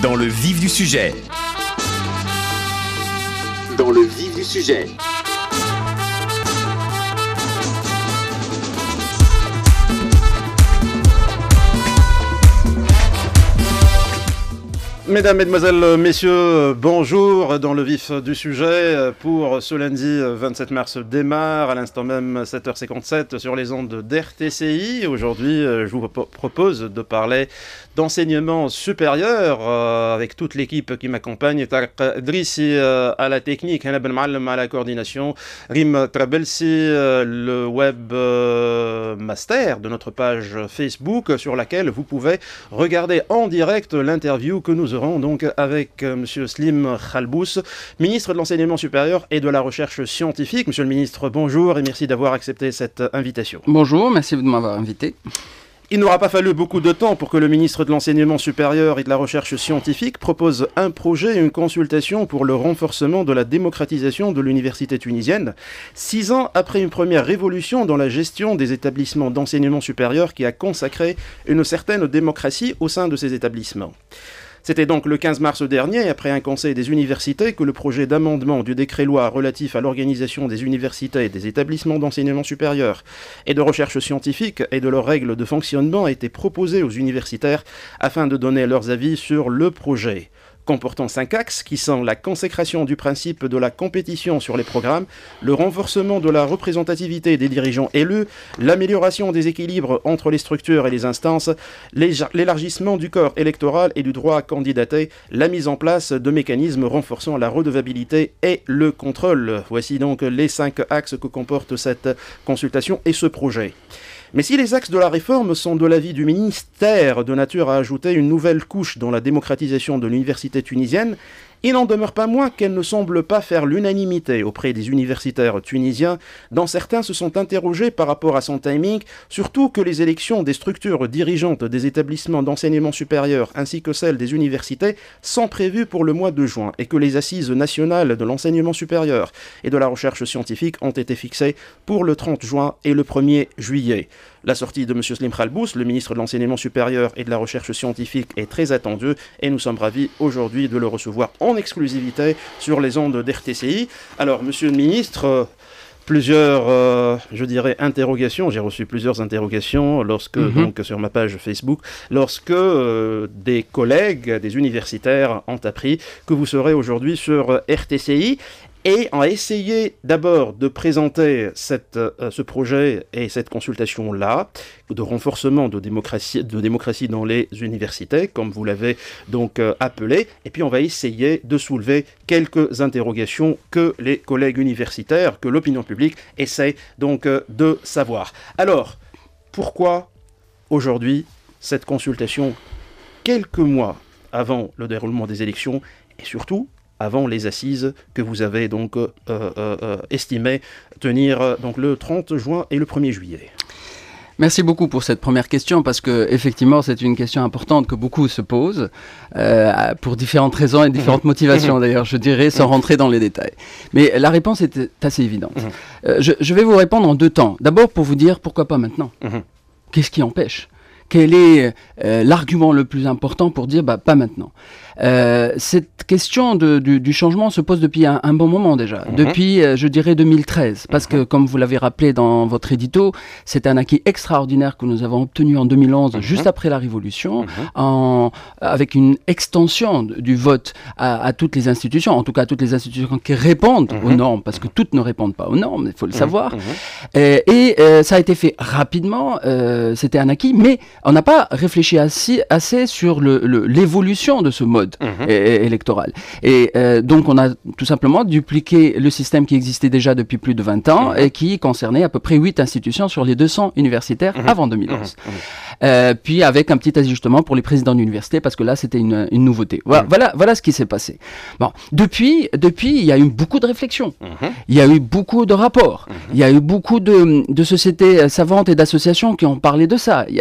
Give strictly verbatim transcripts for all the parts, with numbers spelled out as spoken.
Dans le vif du sujet. Dans le vif du sujet. Mesdames, Mesdemoiselles, Messieurs, bonjour. Dans le vif du sujet, pour ce lundi vingt-sept mars démarre, à l'instant même sept heures cinquante-sept sur les ondes d'R T C I. Aujourd'hui, je vous propose de parler d'enseignement supérieur euh, avec toute l'équipe qui m'accompagne. Tarek Drissi euh, à la technique, Hana Ben Ma'allem à la coordination, Rim Trabelsi, euh, le web euh, master de notre page Facebook sur laquelle vous pouvez regarder en direct l'interview que nous aurons donc avec euh, Monsieur Slim Khalbous, ministre de l'enseignement supérieur et de la recherche scientifique. Monsieur le ministre, bonjour et merci d'avoir accepté cette invitation. Bonjour, merci de m'avoir invité. Il n'aura pas fallu beaucoup de temps pour que le ministre de l'Enseignement supérieur et de la Recherche scientifique propose un projet et une consultation pour le renforcement de la démocratisation de l'université tunisienne, six ans après une première révolution dans la gestion des établissements d'enseignement supérieur qui a consacré une certaine démocratie au sein de ces établissements. C'était donc le quinze mars dernier, après un conseil des universités, que le projet d'amendement du décret-loi relatif à l'organisation des universités et des établissements d'enseignement supérieur et de recherche scientifique et de leurs règles de fonctionnement a été proposé aux universitaires afin de donner leurs avis sur le projet. Comportant cinq axes qui sont la consécration du principe de la compétition sur les programmes, le renforcement de la représentativité des dirigeants élus, l'amélioration des équilibres entre les structures et les instances, l'élargissement du corps électoral et du droit à candidater, la mise en place de mécanismes renforçant la redevabilité et le contrôle. Voici donc les cinq axes que comporte cette consultation et ce projet. Mais si les axes de la réforme sont de l'avis du ministère de nature à ajouter une nouvelle couche dans la démocratisation de l'université tunisienne, il n'en demeure pas moins qu'elle ne semble pas faire l'unanimité auprès des universitaires tunisiens, dont certains se sont interrogés par rapport à son timing, surtout que les élections des structures dirigeantes des établissements d'enseignement supérieur ainsi que celles des universités sont prévues pour le mois de juin et que les assises nationales de l'enseignement supérieur et de la recherche scientifique ont été fixées pour le trente juin et le premier juillet. La sortie de M. Slim Khalbous, le ministre de l'Enseignement supérieur et de la Recherche scientifique, est très attendue et nous sommes ravis aujourd'hui de le recevoir en exclusivité sur les ondes d'R T C I. Alors, Monsieur le ministre, euh, plusieurs, euh, je dirais, interrogations. J'ai reçu plusieurs interrogations lorsque, mm-hmm. donc, sur ma page Facebook, lorsque euh, des collègues, des universitaires ont appris que vous serez aujourd'hui sur euh, R T C I. Et on a essayé d'abord de présenter cette, euh, ce projet et cette consultation-là, de renforcement de démocratie, de démocratie dans les universités, comme vous l'avez donc euh, appelé. Et puis on va essayer de soulever quelques interrogations que les collègues universitaires, que l'opinion publique essaie donc euh, de savoir. Alors, pourquoi aujourd'hui cette consultation quelques mois avant le déroulement des élections et surtout avant les assises que vous avez donc euh, euh, estimé tenir euh, donc le trente juin et le premier juillet. Merci beaucoup pour cette première question parce que effectivement c'est une question importante que beaucoup se posent euh, pour différentes raisons et différentes motivations d'ailleurs je dirais sans rentrer dans les détails. Mais la réponse est assez évidente. Euh, je, je vais vous répondre en deux temps. D'abord pour vous dire pourquoi pas maintenant. Qu'est-ce qui empêche ? Quel est euh, l'argument le plus important pour dire bah, pas maintenant ? Euh, cette question de, du, du changement se pose depuis un, un bon moment déjà, mmh. depuis euh, je dirais deux mille treize, parce mmh. que comme vous l'avez rappelé dans votre édito, c'est un acquis extraordinaire que nous avons obtenu en deux mille onze, mmh. juste après la Révolution, mmh. en, avec une extension du vote à, à toutes les institutions, en tout cas à toutes les institutions qui répondent mmh. aux normes, parce que toutes ne répondent pas aux normes, il faut le mmh. savoir, mmh. et, et euh, ça a été fait rapidement, euh, c'était un acquis, mais on n'a pas réfléchi assez, assez sur le, le, l'évolution de ce mode Mmh. é- électoral. Et euh, donc, on a tout simplement dupliqué le système qui existait déjà depuis plus de vingt ans mmh. et qui concernait à peu près huit institutions sur les deux cents universitaires mmh. avant deux mille onze. Mmh. Euh, puis avec un petit ajustement pour les présidents d'université parce que là, c'était une, une nouveauté. Voilà, mmh. voilà, voilà ce qui s'est passé. Bon, depuis, depuis, il y a eu beaucoup de réflexions. Mmh. Il y a eu beaucoup de rapports. Mmh. Il y a eu beaucoup de, de sociétés savantes et d'associations qui ont parlé de ça. Il y a eu des, des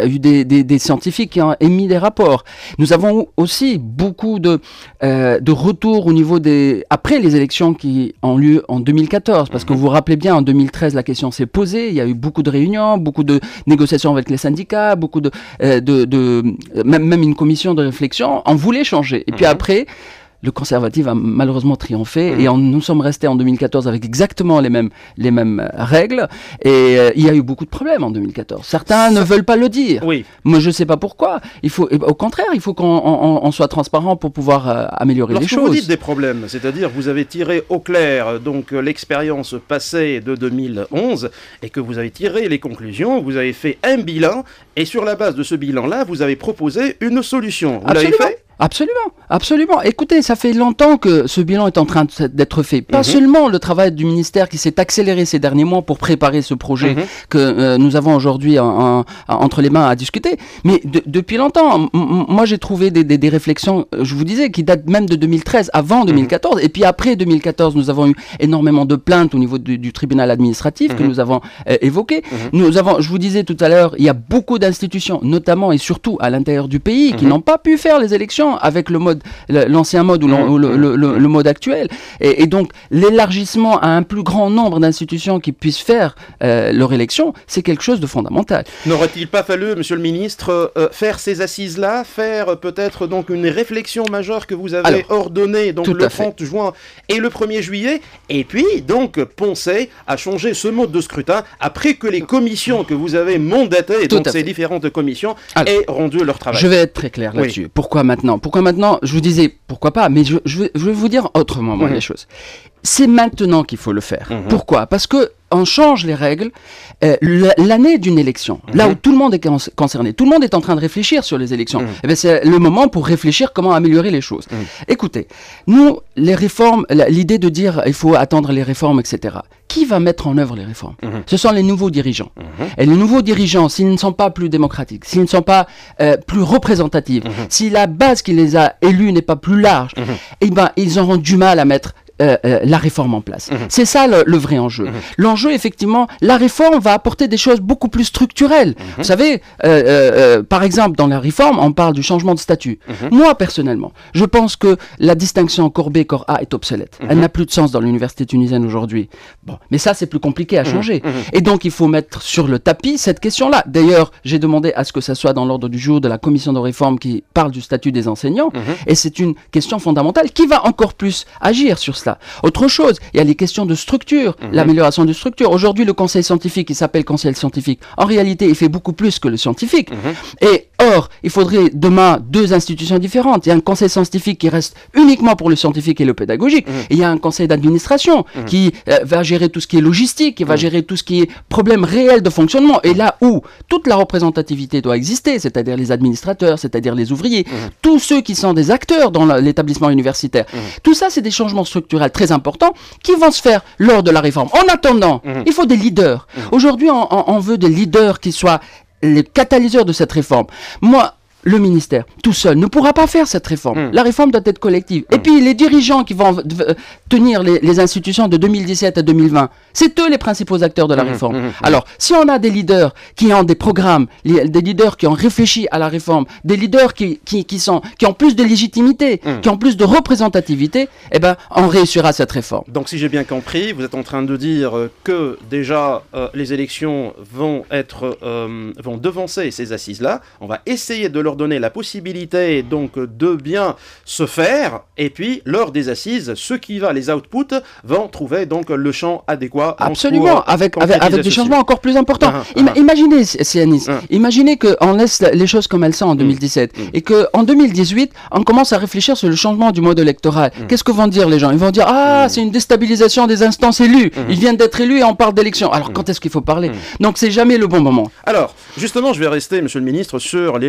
des, des scientifiques qui ont émis des rapports. Nous avons aussi beaucoup de, euh, de retours au niveau des... après les élections qui ont lieu en deux mille quatorze, parce que vous vous rappelez bien, en deux mille treize, la question s'est posée, il y a eu beaucoup de réunions, beaucoup de négociations avec les syndicats, beaucoup de... Euh, de, de même, même une commission de réflexion, on voulait changer. Et puis mmh. après... le conservatif a malheureusement triomphé mmh. et on, nous sommes restés en deux mille quatorze avec exactement les mêmes, les mêmes règles et euh, il y a eu beaucoup de problèmes en deux mille quatorze. Certains Ça... ne veulent pas le dire. Oui. Moi, je ne sais pas pourquoi. Il faut, au contraire, il faut qu'on on, on soit transparent pour pouvoir euh, améliorer Lorsque les choses. Vous dites des problèmes, c'est-à-dire vous avez tiré au clair donc l'expérience passée de deux mille onze et que vous avez tiré les conclusions, vous avez fait un bilan et sur la base de ce bilan-là, vous avez proposé une solution. Vous l'avez fait ? Absolument, absolument. Écoutez, ça fait longtemps que ce bilan est en train d'être fait. Pas mmh. seulement le travail du ministère qui s'est accéléré ces derniers mois pour préparer ce projet mmh. que euh, nous avons aujourd'hui en, en, entre les mains à discuter, mais de, depuis longtemps. M- moi, j'ai trouvé des, des, des réflexions, je vous disais, qui datent même de deux mille treize, avant deux mille quatorze, mmh. et puis après deux mille quatorze, nous avons eu énormément de plaintes au niveau du, du tribunal administratif mmh. que nous avons euh, évoqué. Mmh. Nous avons, je vous disais tout à l'heure, il y a beaucoup d'institutions, notamment et surtout à l'intérieur du pays, mmh. qui n'ont pas pu faire les élections avec le mode, l'ancien mode ou, mmh, ou le, le, le, le mode actuel. Et, et donc, l'élargissement à un plus grand nombre d'institutions qui puissent faire euh, leur élection, c'est quelque chose de fondamental. N'aurait-il pas fallu, monsieur le ministre, euh, faire ces assises-là, faire euh, peut-être donc une réflexion majeure que vous avez Alors, ordonnée donc le trente juin et le premier juillet, et puis donc penser à changer ce mode de scrutin après que les commissions que vous avez mandatées, donc ces différentes commissions, Alors, aient rendu leur travail. Je vais être très clair là-dessus. Oui. Pourquoi maintenant Pourquoi maintenant Je vous disais, pourquoi pas, mais je, je, vais, je vais vous dire autrement, moi, mmh. les choses. C'est maintenant qu'il faut le faire. Mmh. Pourquoi Parce que on change les règles euh, l'année d'une élection, mmh. là où tout le monde est concerné, tout le monde est en train de réfléchir sur les élections. Mmh. Eh bien, c'est le moment pour réfléchir comment améliorer les choses. Mmh. Écoutez, nous, les réformes, l'idée de dire il faut attendre les réformes, et cetera. Qui va mettre en œuvre les réformes ? Mmh. Ce sont les nouveaux dirigeants. Mmh. Et les nouveaux dirigeants, s'ils ne sont pas plus démocratiques, s'ils ne sont pas euh, plus représentatifs, mmh. si la base qui les a élus n'est pas plus large, mmh. eh ben, ils auront du mal à mettre Euh, euh, la réforme en place. Mmh. C'est ça le, le vrai enjeu. Mmh. L'enjeu, effectivement, la réforme va apporter des choses beaucoup plus structurelles. Mmh. Vous savez, euh, euh, par exemple, dans la réforme, on parle du changement de statut. Mmh. Moi, personnellement, je pense que la distinction corps B, corps A est obsolète. Mmh. Elle n'a plus de sens dans l'université tunisienne aujourd'hui. Bon, mais ça, c'est plus compliqué à changer. Mmh. Et donc, il faut mettre sur le tapis cette question-là. D'ailleurs, j'ai demandé à ce que ça soit dans l'ordre du jour de la commission de réforme qui parle du statut des enseignants. Mmh. Et c'est une question fondamentale qui va encore plus agir sur cela. Autre chose, il y a les questions de structure, mmh. l'amélioration de structure. Aujourd'hui, le conseil scientifique, il s'appelle conseil scientifique. En réalité, il fait beaucoup plus que le scientifique. Mmh. Et or, il faudrait demain deux institutions différentes. Il y a un conseil scientifique qui reste uniquement pour le scientifique et le pédagogique. Mmh. Et il y a un conseil d'administration mmh. qui euh, va gérer tout ce qui est logistique, qui va mmh. gérer tout ce qui est problème réel de fonctionnement. Et là où toute la représentativité doit exister, c'est-à-dire les administrateurs, c'est-à-dire les ouvriers, mmh. tous ceux qui sont des acteurs dans l'établissement universitaire, mmh. tout ça, c'est des changements structurels très importants qui vont se faire lors de la réforme. En attendant, mmh. il faut des leaders. Mmh. Aujourd'hui, on, on, on veut des leaders qui soient les catalyseurs de cette réforme. Moi, le ministère, tout seul, ne pourra pas faire cette réforme. Mmh. La réforme doit être collective. Mmh. Et puis, les dirigeants qui vont euh, tenir les, les institutions de deux mille dix-sept à deux mille vingt, c'est eux les principaux acteurs de la mmh. réforme. Mmh. Alors, si on a des leaders qui ont des programmes, les, des leaders qui ont réfléchi à la réforme, des leaders qui, qui, qui, sont, qui ont plus de légitimité, mmh. qui ont plus de représentativité, eh ben, on réussira cette réforme. Donc, si j'ai bien compris, vous êtes en train de dire que déjà, euh, les élections vont être, euh, vont devancer ces assises-là. On va essayer de leur donner la possibilité donc de bien se faire, et puis lors des assises, ceux qui va les outputs vont trouver donc le champ adéquat. Absolument, avec, avec, avec des changements encore plus importants. Ah, Ima- ah, imaginez, Sianis, ah. imaginez qu'on laisse les choses comme elles sont en deux mille dix-sept mm. et qu'en deux mille dix-huit, on commence à réfléchir sur le changement du mode électoral. Mm. Qu'est-ce que vont dire les gens ? Ils vont dire, ah, mm. c'est une déstabilisation des instances élues. Mm. Ils viennent d'être élus et on parle d'élections. Alors, mm. quand est-ce qu'il faut parler ? mm. Donc, c'est jamais le bon moment. Alors, justement, je vais rester, monsieur le ministre, sur l'élargissement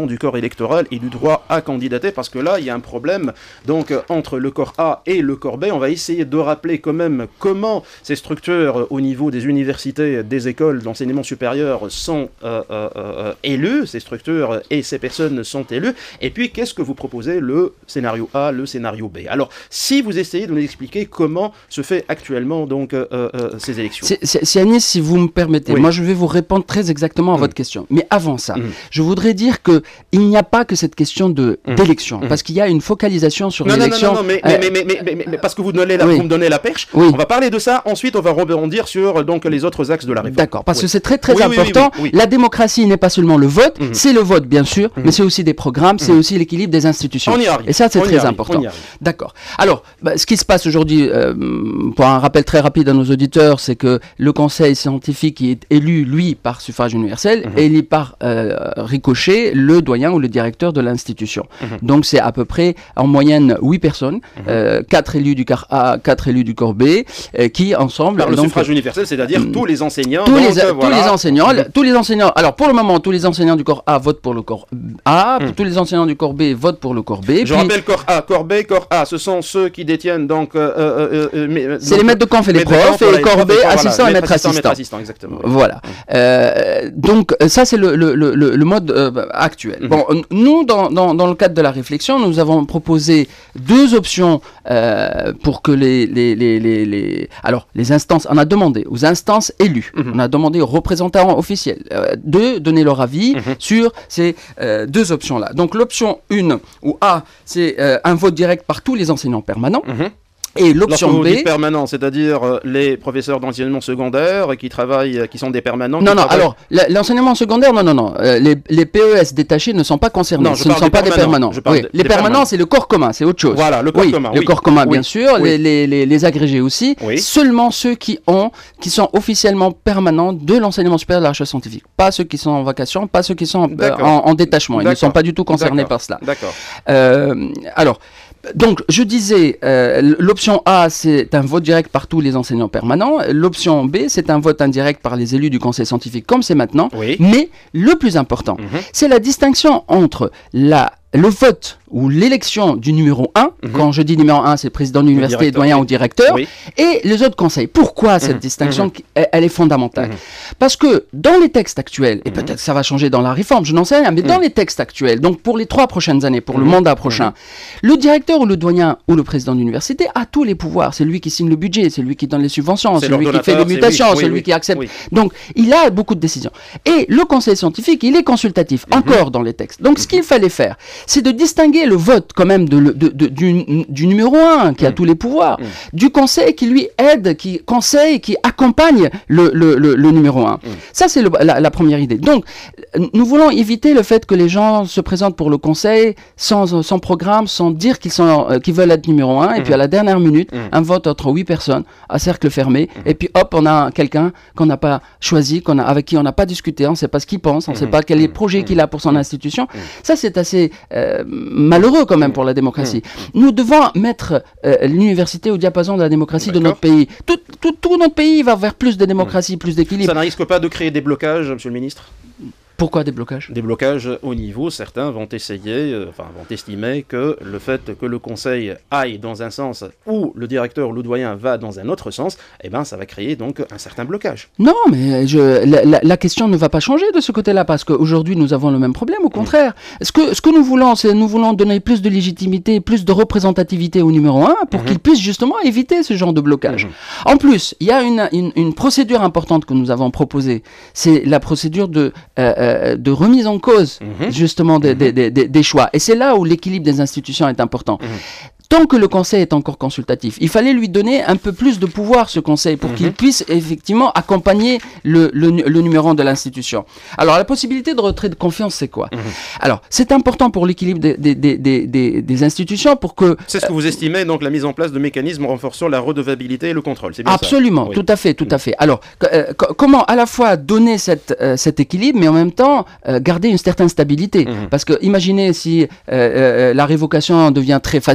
du corps électoral et du droit à candidater, parce que là, il y a un problème donc entre le corps A et le corps B. On va essayer de rappeler quand même comment ces structures au niveau des universités, des écoles d'enseignement supérieur sont euh, euh, euh, élues, ces structures et ces personnes sont élues, et puis qu'est-ce que vous proposez, le scénario A, le scénario B. Alors, si vous essayez de nous expliquer comment se fait actuellement donc euh, euh, ces élections. C'est, c'est, c'est Anis, si vous me permettez, oui. moi je vais vous répondre très exactement à mmh. votre question. Mais avant ça, mmh. je voudrais dire que il n'y a pas que cette question de mmh. d'élection, mmh. parce qu'il y a une focalisation sur non, l'élection. Non, non, non, mais, euh, mais, mais, mais, mais, mais, mais parce que vous, donnez la, oui. vous me donnez la perche, oui. on va parler de ça, ensuite on va rebondir sur donc, les autres axes de la réforme. D'accord, parce oui. que c'est très très oui, important. Oui, oui, oui. La démocratie n'est pas seulement le vote, mmh. c'est le vote bien sûr, mmh. mais c'est aussi des programmes, mmh. c'est aussi l'équilibre des institutions. On y arrive. Et ça c'est on très arrive, important. D'accord. Alors, bah, ce qui se passe aujourd'hui, euh, pour un rappel très rapide à nos auditeurs, c'est que le conseil scientifique qui est élu, lui, par suffrage universel, mmh. élit par euh, ricochet le doyen ou le directeur de l'institution. Mmh. Donc c'est à peu près en moyenne huit personnes, mmh. euh, quatre élus du corps A, quatre élus du corps B, euh, qui ensemble... Par le donc, suffrage universel, c'est-à-dire mmh. tous les enseignants. Tous, donc, les, euh, tous voilà. les enseignants, mmh. tous les enseignants... Alors pour le moment, tous les enseignants du corps A votent pour le corps A, mmh. tous les enseignants du corps B votent pour le corps B. Je puis... rappelle corps A, corps B, corps A, ce sont ceux qui détiennent donc... Euh, euh, euh, mais, c'est donc, les maîtres de conf et les profs, et le corps B, assistant voilà, et maître assistant. Maître assistant, exactement. Voilà. Mmh. Euh, donc ça c'est le, le, le, le mode euh, actuel. Mmh. Bon, nous dans, dans, dans le cadre de la réflexion, nous avons proposé deux options euh, pour que les, les, les, les, les... Alors, les instances, on a demandé aux instances élues, mmh. on a demandé aux représentants officiels euh, de donner leur avis mmh. sur ces euh, deux options-là. Donc l'option un, ou A, c'est euh, un vote direct par tous les enseignants permanents. Mmh. Et l'option B, permanent, c'est-à-dire euh, les professeurs d'enseignement secondaire qui travaillent, euh, qui sont des permanents. Non, non. Travaillent... Alors l'enseignement secondaire, non, non, non. Euh, les, les P E S détachés ne sont pas concernés. Non, ce ne sont pas des permanents. Oui. De, les permanents, permanents. c'est le corps commun, c'est autre chose. Voilà, le corps oui, commun. Le oui. corps commun, oui. bien sûr. Oui. Les, les, les, les agrégés aussi. Oui. Seulement ceux qui ont, qui sont officiellement permanents de l'enseignement supérieur de la recherche scientifique. Pas ceux qui sont en vacation, pas ceux qui sont euh, en, en détachement. Ils ne sont pas du tout concernés par cela. D'accord. Euh, alors. Donc, je disais, euh, l'option A, c'est un vote direct par tous les enseignants permanents. L'option B, c'est un vote indirect par les élus du conseil scientifique, comme c'est maintenant. Oui. Mais le plus important, mm-hmm. c'est la distinction entre la, le vote ou l'élection du numéro un, mm-hmm. quand je dis numéro un, c'est président de l'université, doyen oui. ou directeur, oui. et les autres conseils. Pourquoi cette mm-hmm. distinction, mm-hmm. elle est fondamentale mm-hmm. Parce que dans les textes actuels, et mm-hmm. peut-être ça va changer dans la réforme, je n'en sais rien, mais mm-hmm. dans les textes actuels, donc pour les trois prochaines années, pour mm-hmm. le mandat prochain, mm-hmm. le directeur ou le doyen ou le président de l'université a tous les pouvoirs. C'est lui qui signe le budget, c'est lui qui donne les subventions, c'est, c'est lui qui fait les mutations, c'est lui, oui, oui. qui accepte. Oui. Donc, il a beaucoup de décisions. Et le conseil scientifique, il est consultatif, mm-hmm. encore dans les textes. Donc, mm-hmm. ce qu'il fallait faire, c'est de distinguer le vote quand même de, de, de, du, du numéro un, qui a mmh. tous les pouvoirs, mmh. du conseil qui lui aide, qui conseille, qui accompagne le, le, le, le numéro un. Mmh. Ça, c'est le, la, la première idée. Donc, nous voulons éviter le fait que les gens se présentent pour le conseil sans, sans programme, sans dire qu'ils, sont, euh, qu'ils veulent être numéro un, mmh. et puis à la dernière minute, mmh. un vote entre huit personnes, à cercle fermé, mmh. et puis hop, on a quelqu'un qu'on n'a pas choisi, qu'on a, avec qui on n'a pas discuté, on ne sait pas ce qu'il pense, on ne mmh. sait pas quel est le projet mmh. qu'il a pour son institution. Mmh. Ça, c'est assez euh, malheureux quand même pour la démocratie. Mmh. Nous devons mettre euh, l'université au diapason de la démocratie D'accord. de notre pays. Tout, tout, tout notre pays va vers plus de démocratie, mmh. plus d'équilibre. Ça ne risque pas de créer des blocages, monsieur le ministre ? Pourquoi des blocages ? Des blocages au niveau, certains vont essayer, euh, enfin vont estimer que le fait que le conseil aille dans un sens ou le directeur ou le doyen va dans un autre sens, eh ben ça va créer donc un certain blocage. Non, mais je, la, la, la question ne va pas changer de ce côté-là, parce qu'aujourd'hui nous avons le même problème, au contraire. Mmh. Ce que, ce que nous voulons, c'est nous voulons donner plus de légitimité, plus de représentativité au numéro un pour mmh. qu'il puisse justement éviter ce genre de blocage. Mmh. En plus, il y a une, une, une procédure importante que nous avons proposée, c'est la procédure de... Euh, de remise en cause mmh. justement des, mmh. des, des, des choix. Et c'est là où l'équilibre des institutions est important. Mmh. Tant que le conseil est encore consultatif, il fallait lui donner un peu plus de pouvoir, ce conseil, pour mmh. qu'il puisse effectivement accompagner le, le, le numéro un de l'institution. Alors, la possibilité de retrait de confiance, c'est quoi ? mmh. Alors, c'est important pour l'équilibre des, des, des, des, des, des institutions pour que... C'est ce que vous estimez, donc, la mise en place de mécanismes renforçant la redevabilité et le contrôle, c'est bien Absolument, ça ? Absolument, tout oui. à fait, tout à fait. Alors, euh, c- comment à la fois donner cette, euh, cet équilibre, mais en même temps, euh, garder une certaine stabilité ? mmh. Parce que, imaginez si euh, euh, la révocation devient très facile, on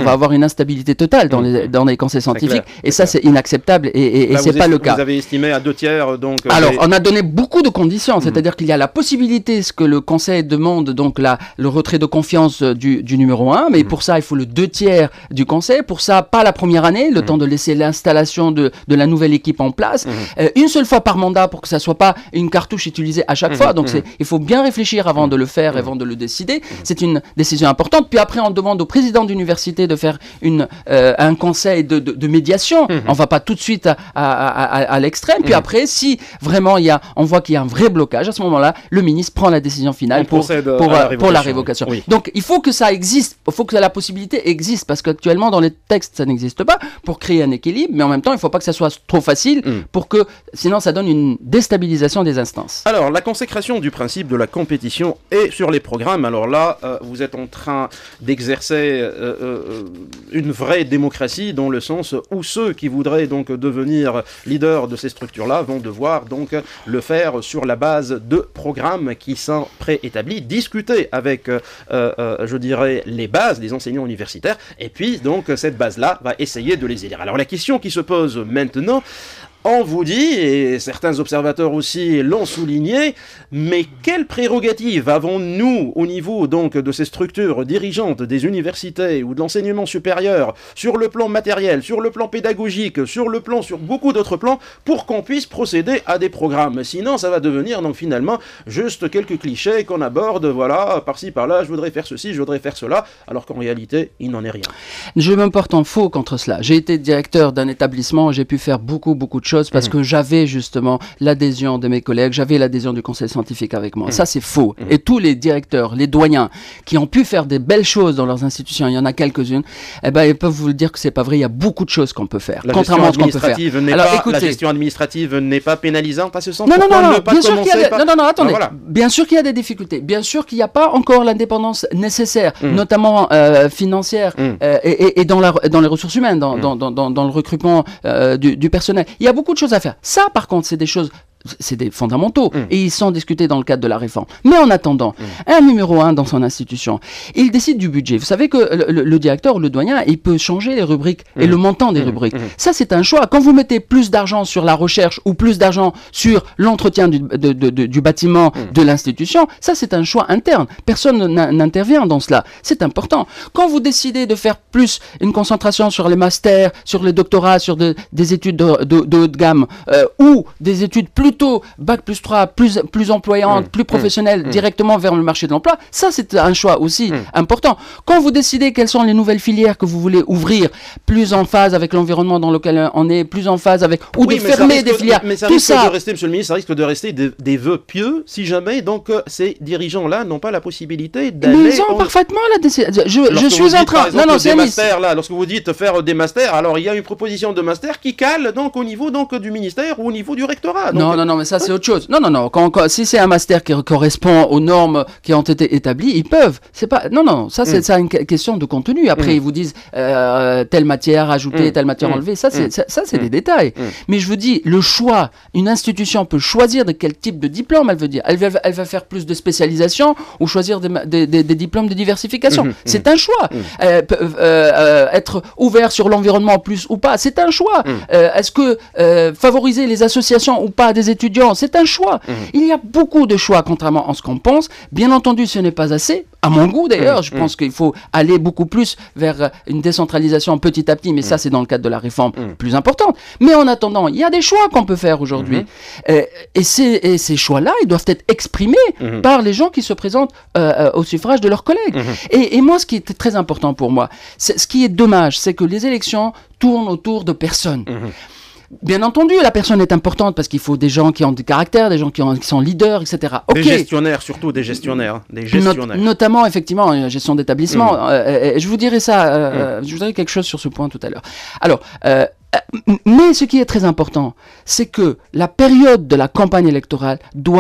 va avoir une instabilité totale dans, mmh. les, dans les conseils scientifiques, et ça c'est inacceptable, et, et, et c'est pas le cas. Vous avez estimé à deux tiers, donc... Alors, les... on a donné beaucoup de conditions, mmh. c'est-à-dire qu'il y a la possibilité, ce que le conseil demande, donc la, le retrait de confiance du, du numéro un, mais mmh. pour ça, il faut le deux tiers du conseil, pour ça, pas la première année, le mmh. temps de laisser l'installation de, de la nouvelle équipe en place, mmh. euh, une seule fois par mandat, pour que ça soit pas une cartouche utilisée à chaque mmh. fois, donc mmh. il faut bien réfléchir avant mmh. de le faire, mmh. avant de le décider, mmh. c'est une décision importante, puis après, on demande au président d'université de faire une, euh, un conseil de, de, de médiation, mmh. on va pas tout de suite à, à, à, à l'extrême, puis mmh. après, si vraiment il y a, on voit qu'il y a un vrai blocage, à ce moment-là, le ministre prend la décision finale pour, pour, la pour la révocation. Oui. Donc, il faut que ça existe, il faut que la possibilité existe, parce qu'actuellement, dans les textes, ça n'existe pas, pour créer un équilibre, mais en même temps, il ne faut pas que ça soit trop facile, mmh. pour que, sinon, ça donne une déstabilisation des instances. Alors, la consécration du principe de la compétition est sur les programmes. Alors là, euh, vous êtes en train d'exercer euh, euh, une vraie démocratie, dans le sens où ceux qui voudraient donc devenir leaders de ces structures-là vont devoir donc le faire sur la base de programmes qui sont préétablis, discuter avec, euh, euh, je dirais, les bases, les enseignants universitaires, et puis donc cette base-là va essayer de les élire. Alors la question qui se pose maintenant, on vous dit, et certains observateurs aussi l'ont souligné, mais quelles prérogatives avons-nous au niveau donc de ces structures dirigeantes des universités ou de l'enseignement supérieur, sur le plan matériel, sur le plan pédagogique, sur le plan, sur beaucoup d'autres plans, pour qu'on puisse procéder à des programmes. Sinon, ça va devenir donc finalement juste quelques clichés qu'on aborde, voilà, par-ci, par-là, je voudrais faire ceci, je voudrais faire cela, alors qu'en réalité, il n'en est rien. Je me porte en faux contre cela. J'ai été directeur d'un établissement, j'ai pu faire beaucoup, beaucoup de choses parce mmh. que j'avais justement l'adhésion de mes collègues, j'avais l'adhésion du conseil scientifique avec moi. Mmh. Ça, c'est faux. Mmh. Et tous les directeurs, les doyens qui ont pu faire des belles choses dans leurs institutions, il y en a quelques-unes, eh ben, ils peuvent vous le dire que c'est pas vrai. Il y a beaucoup de choses qu'on peut faire, la contrairement à ce qu'on peut faire. Alors, pas, écoutez, la gestion administrative n'est pas pénalisante à ce sens. Non, non, non, non, pas bien sûr qu'il y a des... non, non, non, attendez. Ah, voilà. Bien sûr qu'il y a des difficultés. Bien sûr qu'il n'y a pas encore l'indépendance nécessaire, mmh. notamment euh, financière mmh. euh, et, et, et dans, la, dans les ressources humaines, dans, mmh. dans, dans, dans, dans le recrutement euh, du, du personnel. Il y a beaucoup de choses à faire. Ça, par contre, c'est des choses... c'est des fondamentaux, mmh. et ils sont discutés dans le cadre de la réforme. Mais en attendant, mmh. un numéro un dans son institution, il décide du budget. Vous savez que le, le, le directeur ou le doyen, il peut changer les rubriques mmh. et le montant des mmh. rubriques. Mmh. Ça, c'est un choix. Quand vous mettez plus d'argent sur la recherche ou plus d'argent sur l'entretien du, de, de, de, du bâtiment mmh. de l'institution, ça, c'est un choix interne. Personne n'intervient dans cela. C'est important. Quand vous décidez de faire plus une concentration sur les masters, sur les doctorats, sur de, des études de, de, de haute gamme, euh, ou des études plus plutôt bac plus trois, plus, plus employante, mmh, plus professionnelle, mmh, directement vers le marché de l'emploi, ça c'est un choix aussi mmh. important. Quand vous décidez quelles sont les nouvelles filières que vous voulez ouvrir, plus en phase avec l'environnement dans lequel on est, plus en phase avec, ou oui, de fermer risque, des filières, mais ça tout risque ça... de rester, monsieur le ministre, ça risque de rester des, des vœux pieux, si jamais donc euh, ces dirigeants-là n'ont pas la possibilité d'aller... Mais ils ont en... parfaitement la décision. Je, je suis en train... Non, non, c'est masters, là, lorsque vous dites faire des masters, alors il y a une proposition de master qui cale donc au niveau donc du ministère ou au niveau du rectorat. Donc, non, non, non, mais ça c'est autre chose. Non, non, non. Quand, quand, si c'est un master qui correspond aux normes qui ont été établies, ils peuvent. C'est pas. Non, non. Ça, c'est mm. ça une question de contenu. Après, mm. ils vous disent euh, telle matière ajoutée, mm. telle matière mm. enlevée. Ça, c'est mm. ça, ça, c'est mm. des détails. Mm. Mais je vous dis, le choix. Une institution peut choisir de quel type de diplôme elle veut dire. Elle va, elle va faire plus de spécialisation ou choisir des, des, des, des diplômes de diversification. Mm. C'est mm. un choix. Mm. Euh, euh, euh, être ouvert sur l'environnement plus ou pas, c'est un choix. Mm. Euh, est-ce que euh, favoriser les associations ou pas des étudiants, c'est un choix. Mmh. Il y a beaucoup de choix, contrairement à ce qu'on pense. Bien entendu, ce n'est pas assez. À mon goût, d'ailleurs, mmh. je pense mmh. qu'il faut aller beaucoup plus vers une décentralisation petit à petit, mais mmh. ça, c'est dans le cadre de la réforme mmh. plus importante. Mais en attendant, il y a des choix qu'on peut faire aujourd'hui. Mmh. Euh, et, ces, et ces choix-là, ils doivent être exprimés mmh. par les gens qui se présentent euh, au suffrage de leurs collègues. Mmh. Et, et moi, ce qui est très important pour moi, ce qui est dommage, c'est que les élections tournent autour de personnes. Mmh. Bien entendu, la personne est importante parce qu'il faut des gens qui ont du caractère, des gens qui, ont, qui sont leaders, et cetera. Okay. Des gestionnaires, surtout des gestionnaires. Des gestionnaires. Not- notamment, effectivement, la gestion d'établissement. Mmh. Euh, euh, je vous dirai ça, euh, mmh. je vous dirai quelque chose sur ce point tout à l'heure. Alors, euh, mais ce qui est très important, c'est que la période de la campagne électorale doit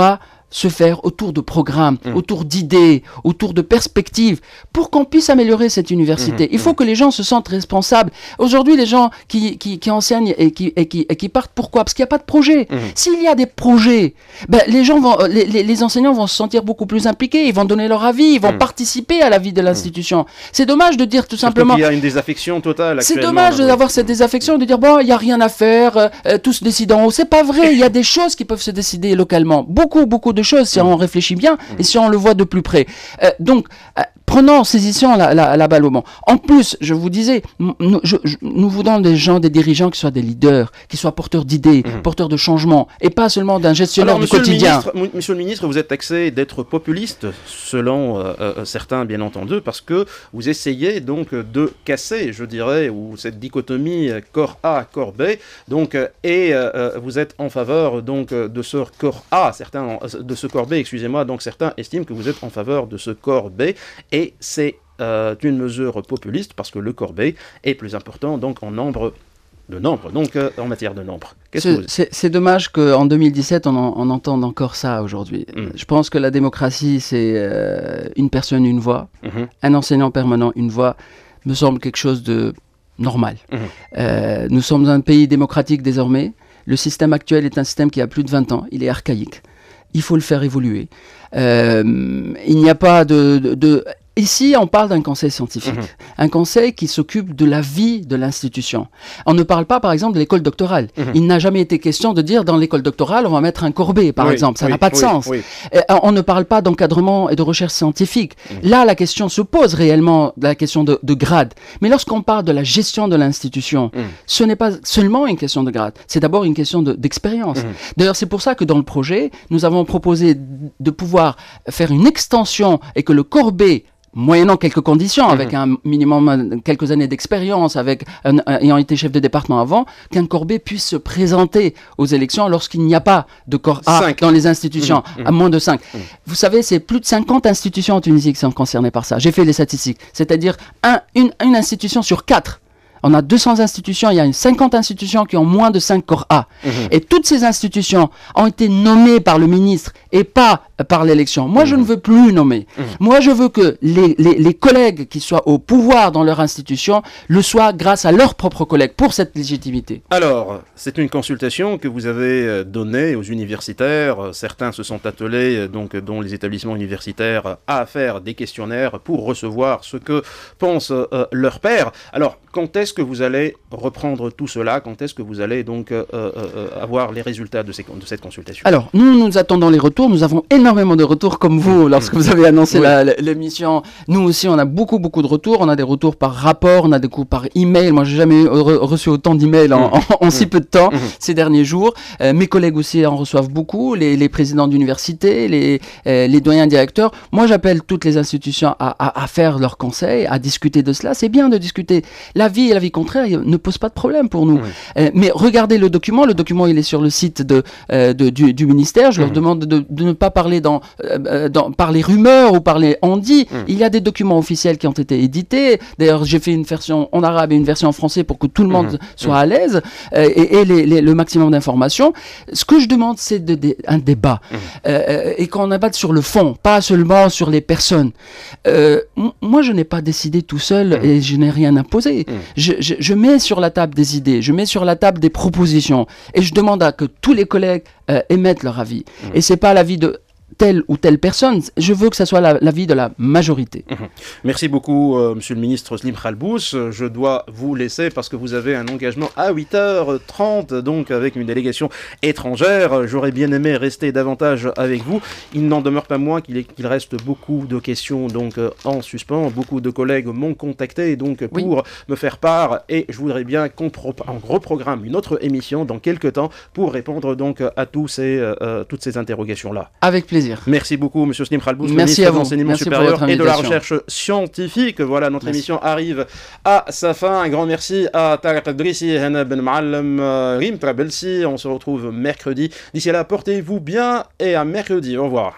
se faire autour de programmes, Mmh. autour d'idées, autour de perspectives, pour qu'on puisse améliorer cette université. Mmh. Il faut que les gens se sentent responsables. Aujourd'hui, les gens qui, qui, qui enseignent et qui, et, qui, et qui partent, pourquoi? Parce qu'il n'y a pas de projet. Mmh. S'il y a des projets, ben, les, gens vont, les, les, les enseignants vont se sentir beaucoup plus impliqués, ils vont donner leur avis, ils vont Mmh. participer à la vie de l'institution. C'est dommage de dire tout Surtout simplement... qu'il y a une désaffection totale C'est actuellement. dommage là, oui. d'avoir cette désaffection, de dire bon, il n'y a rien à faire, euh, euh, tout se décide en haut. C'est pas vrai, il y a des choses qui peuvent se décider localement. Beaucoup, beaucoup de choses, si on réfléchit bien et si on le voit de plus près. Euh, donc, euh, prenons, saisissons la, la, la balle au bon. En plus, je vous disais, nous, je, je, nous voulons des gens, des dirigeants qui soient des leaders, qui soient porteurs d'idées, Mmh. porteurs de changements, et pas seulement d'un gestionnaire Alors, du monsieur le quotidien. ministre, mou- monsieur le ministre, vous êtes taxé d'être populiste, selon euh, euh, certains, bien entendu, parce que vous essayez donc de casser, je dirais, ou cette dichotomie euh, corps A, corps B, donc, euh, et euh, euh, vous êtes en faveur donc euh, de ce corps A, certains, euh, de ce corps B, excusez-moi, donc certains estiment que vous êtes en faveur de ce corps B, et c'est euh, une mesure populiste parce que le corps B est plus important donc en nombre de nombre, donc euh, en matière de nombre. Qu'est-ce que C'est- vous... C'est c'est dommage qu'en deux mille dix-sept, on, en- on entende encore ça aujourd'hui. Mm. Je pense que la démocratie, c'est euh, une personne, une voix, Mhm. un enseignant permanent, une voix, me semble quelque chose de normal. Mhm. Euh, nous sommes un pays démocratique désormais. Le système actuel est un système qui a plus de vingt ans. Il est archaïque. Il faut le faire évoluer. Euh, il n'y a pas de... de- de- Ici, on parle d'un conseil scientifique, Mhm. un conseil qui s'occupe de la vie de l'institution. On ne parle pas, par exemple, de l'école doctorale. Mhm. Il n'a jamais été question de dire dans l'école doctorale, on va mettre un Corbet, par Oui, exemple. Ça oui, n'a pas de oui, sens. oui. Euh, on ne parle pas d'encadrement et de recherche scientifique. Mhm. Là, la question se pose réellement, la question de, de grade. Mais lorsqu'on parle de la gestion de l'institution, Mhm. ce n'est pas seulement une question de grade, c'est d'abord une question de- d'expérience. Mhm. D'ailleurs, c'est pour ça que dans le projet, nous avons proposé de pouvoir faire une extension et que le Corbet, moyennant quelques conditions, Mhm. avec un minimum, euh, quelques années d'expérience, avec un- un- ayant été chef de département avant, qu'un Corbet puisse se présenter aux élections lorsqu'il n'y a pas de corps A Cinq. dans les institutions, Mhm. à moins de cinq. Mhm. Vous savez, c'est plus de cinquante institutions en Tunisie qui sont concernées par ça. J'ai fait les statistiques. C'est-à-dire un- une, une institution sur quatre. On a deux cents institutions, il y a une cinquante institutions qui ont moins de cinq corps A. Mhm. Et toutes ces institutions ont été nommées par le ministre et pas euh, par l'élection. Moi, je ne veux plus nommer. Mhm. Moi, je veux que les, les, les collègues qui soient au pouvoir dans leur institution le soient grâce à leurs propres collègues pour cette légitimité. Alors, c'est une consultation que vous avez euh, donnée aux universitaires. Euh, Certains se sont attelés, euh, donc, euh, dont les établissements universitaires, euh, à faire des questionnaires pour recevoir ce que pensent euh, euh, leurs pairs. Alors, quand est-ce que vous allez reprendre tout cela? Quand est-ce que vous allez donc euh, euh, euh, avoir les résultats de, ces, de cette consultation? Alors, nous, nous attendons les retours. Nous avons énormément de retours comme vous lorsque vous avez annoncé Oui. la- la- l'émission. Nous aussi, on a beaucoup, beaucoup de retours. On a des retours par rapport, on a des coups par email. Moi, j'ai jamais re- reçu autant d'emails en, en, en si peu de temps Mhm. ces derniers jours. Euh, mes collègues aussi en reçoivent beaucoup, les, les présidents d'université, les, euh, les doyens directeurs. Moi, j'appelle toutes les institutions à, à, à faire leurs conseils, à discuter de cela. C'est bien de discuter. La vie et la vie contraire ne posent pas de problème pour nous. Mhm. Euh, mais regardez le document. Le document, il est sur le site de, euh, de- du, du ministère. Je leur Mhm. demande de, de ne pas parler dans, euh, euh, dans, par les rumeurs ou par les on-dit. Mhm. Il y a des documents officiels qui ont été édités. D'ailleurs, j'ai fait une version en arabe et une version en français pour que tout le monde Mhm. soit à l'aise euh, et, et les, les- le maximum d'informations. Ce que je demande, c'est de, de- un débat Mhm. euh, euh, et qu'on abatte sur le fond, pas seulement sur les personnes. Euh, m- moi, je n'ai pas décidé tout seul Mhm. et je n'ai rien imposé. Mhm. Je, je- je mets sur la table des idées, je mets sur la table des propositions et je demande à que tous les collègues euh, émettent leur avis. Mhm. Et c'est pas l'avis de telle ou telle personne, je veux que ça soit la- l'avis de la majorité. Merci beaucoup, euh, monsieur le ministre Slim Khalbous. Euh, Je dois vous laisser parce que vous avez un engagement à huit heures trente, donc avec une délégation étrangère. Euh, J'aurais bien aimé rester davantage avec vous. Il n'en demeure pas moins qu'il est- qu'il reste beaucoup de questions donc euh, en suspens. Beaucoup de collègues m'ont contacté donc Oui. pour me faire part et je voudrais bien qu'on pro- en reprogramme une autre émission dans quelques temps pour répondre donc à tous ces, euh, euh, toutes ces interrogations-là. Avec plaisir. Merci beaucoup, monsieur Slim Khalbous, le Merci ministre à de vous. l'Enseignement Merci pour supérieur votre et de la invitation. recherche scientifique. Voilà, notre Merci. émission arrive à sa fin. Un grand merci à Tariq Drissi, Hana Ben Ma'alem, euh, Rim Trabelsi. On se retrouve mercredi. D'ici là, portez-vous bien et à mercredi. Au revoir.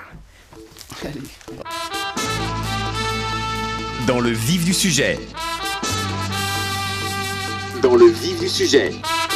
Dans le vif du sujet. Dans le vif du sujet.